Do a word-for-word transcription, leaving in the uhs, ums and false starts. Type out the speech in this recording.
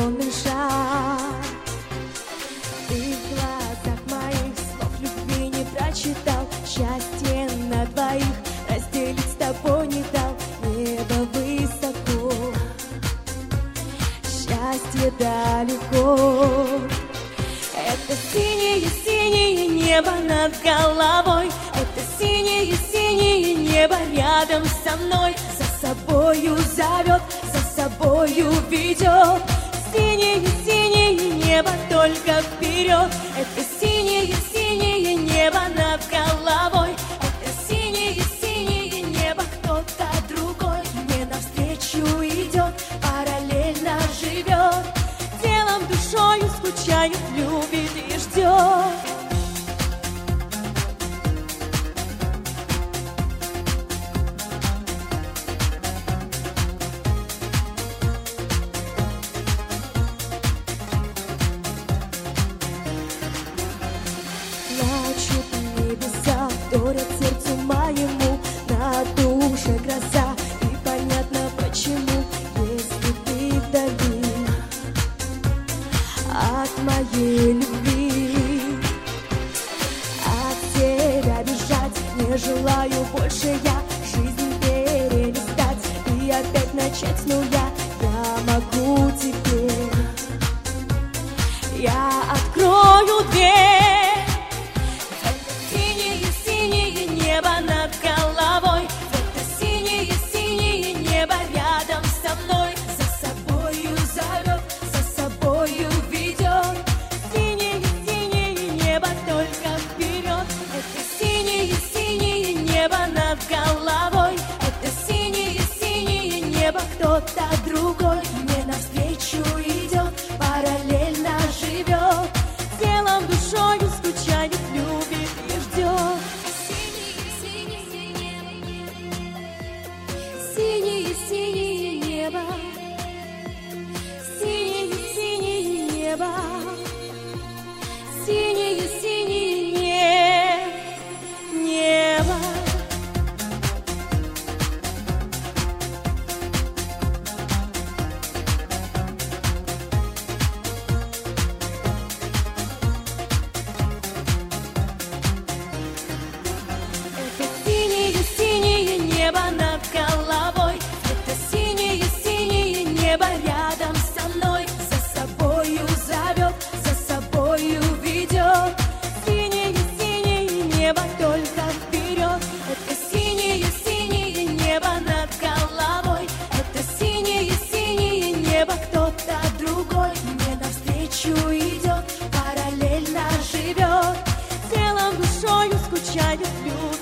влюбленный шаг. Ты в глазах моих слов любви не прочитал, счастье на двоих разделить с тобой не дал. Небо высоко, счастье далеко. Это синее-синее небо над головой, это синее-синее небо рядом со мной. За собою зовет, за собою ведет. Синее-синее небо только вперед. Это синее-синее небо над головой, это синее-синее небо кто-то другой мне навстречу идет, параллельно живет. Телом, душою скучает, любит и ждет. Плачут небеса, вторят сердцу моему, на душе гроза, и понятно почему. Если ты вдали от моей любви, от тебя бежать не желаю больше я, жизнь перелистать и опять начать с нуля. Я могу теперь, я открою дверь. Синее-синее небо над головой, это синее-синее небо рядом со мной. За собою зовет, за собою ведет. Синее-синее небо только вперед. Это синее-синее небо над головой, это синее-синее небо кто-то другой мне навстречу идет, параллельно живет. Телом, душою скучает, любит и ждет. Синее-синее небо, синее-синее небо, синее-синее небо. Это синее-синее небо над головой, это синее-синее небо рядом со мной. За собою зовет, за собою ведет. Синее-синее небо только вперед. Это синее-синее небо над головой, это синее-синее небо кто-то другой мне навстречу идет, параллельно живет. Телом, душою скучает, любит.